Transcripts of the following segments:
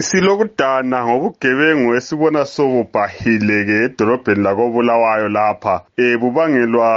Silokudana ngobugebengu esibona sobubhahile-ke edolobheni lakoBulawayo lapha bubangelwa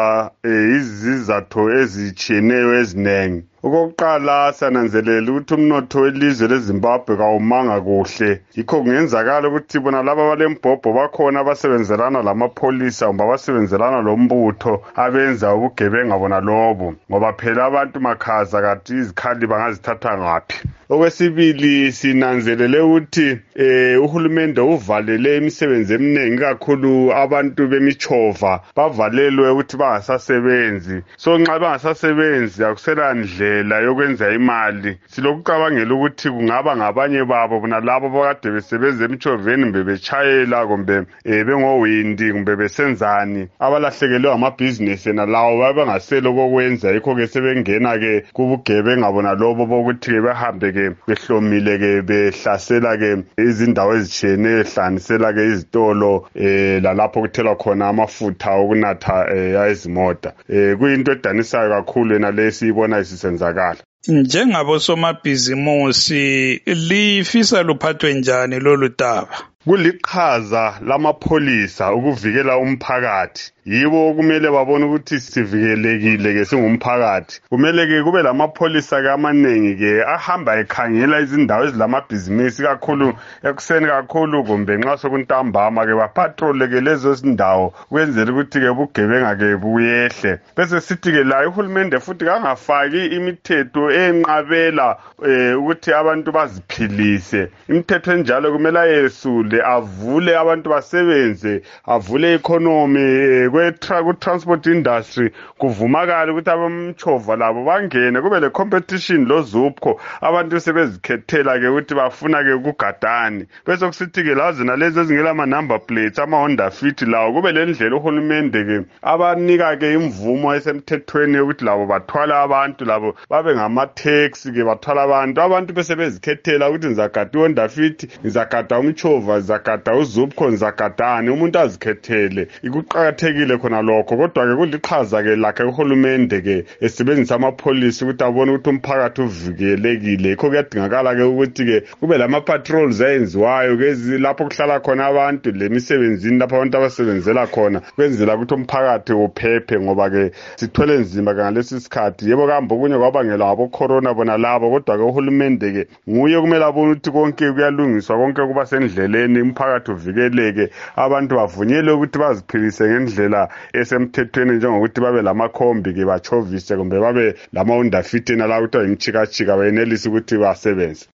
izizathu ezitshiyeneyo ezinengi. Okokuqala sananzelela ukuthi umnotho welizwe leZimbabwe kawumanga kuhle, yikho kungenzakala ukuthi bona laba balembhobho bakhona abasebenzelana lamapholisa kumbe abasebenzelana lombutho abenza ubugebenga bona lobo, ngoba phela abantu makhaza kanti izikhali bangazithatha ngaphi. Okwesibili sinanzelele ukuthi uhulumende uvalele imisebenzi eminingi kakhulu abantu bemichova bavalelwe ukuthi bangasasebenzi. So nxa bangasasebenzi akusela ndlela yokwenza imali. Silokucabangela ukuthi kungaba ngabanye babo bona labo bakade besebenza emichoveni kumbe betshayela kumbe bengowindi kumbe besenzani abalahlekelwe amabhizinesi nalawo babangaselo kokwenza, yikho ke sebengena ke kubugebenga bona lobo bokuthi behambe behlomile ke behlasela ke izindawo ezitshiyeneyo, ehlanganisela ke izitolo lalapho kuthelwa khona amafutha okunatha ezimota. Kuyinto edanisayo kakhulu yena lesiyibona isisenzakala. Njengabosomabhizimusi lifisa luphathwe njani lolu daba? Kuliqhaza lamapholisa ukuvikela umphakathi. Yibo kumele babone ukuthi sivikelekile ke singumphakathi. Kumele ke kube lamapholisa ke amanengi ke ahamba ekhangela izindawo ezilamabhizinisi kakhulu ekuseni kakhulu kumbe nxa sokuntambama ke bapatrol ke lezo zindawo kwenzela ukuthi ke bugebenga ke buyehle. Bese sithi ke la uhulumende futhi kangafaki imithetho enqabela ukuthi abantu baziphilise. Imithetho enjalo kumele ayesule, avule abantu basebenze, avule economy ku-transport industry, kuvumakala ukuthi abamchova labo bangene, kube le competition lo Zupco, abantu sebezikhethela ke ukuthi bafuna ke ukugadani. Bese kusithi ke lazina lezi ezingela ama number plates, ama Honda Fit lawo kube le ndlela uhulumende ke abanika ke imvumo esemthethweni ukuthi labo bathwala abantu, labo babe ngama taxi ke bathwala abantu bese bezikhethela ukuthi ngizagada Honda Fit, ngizagada umchova, ngizagada uZupco, ngizagadani, umuntu azikhethele. Ikuqakathekile khona lokho, kodwa ke kuliqhaza ke lakhe uhulumende ke esebenzisa amapholisi ukuthi abone ukuthi umphakathi uvikelekile. Yikho kuyadingakala ke ukuthi ke kube lama patrols ayenziwayo ke lapho kuhlala khona abantu lemisebenzini lapho abantu abasebenzela khona, kwenzela ukuthi umphakathi uphephe, ngoba ke sithwele nzima ngalesi sikhathi. Yebo kambe okunye kwabangelwa ngabo corona bona labo, kodwa ke uhulumende ke nguye kumele abone ukuthi konke kuyalungiswa, konke kuba sendleleni, umphakathi uvikeleke, abantu bavunyelwe ukuthi baziphilise ngendlela esemthethweni, njengokuthi babe lamakhombi ke bachovise kumbe babe lama Honda Fit nala ukuthi imchikachika bayenelisa ukuthi basebenze.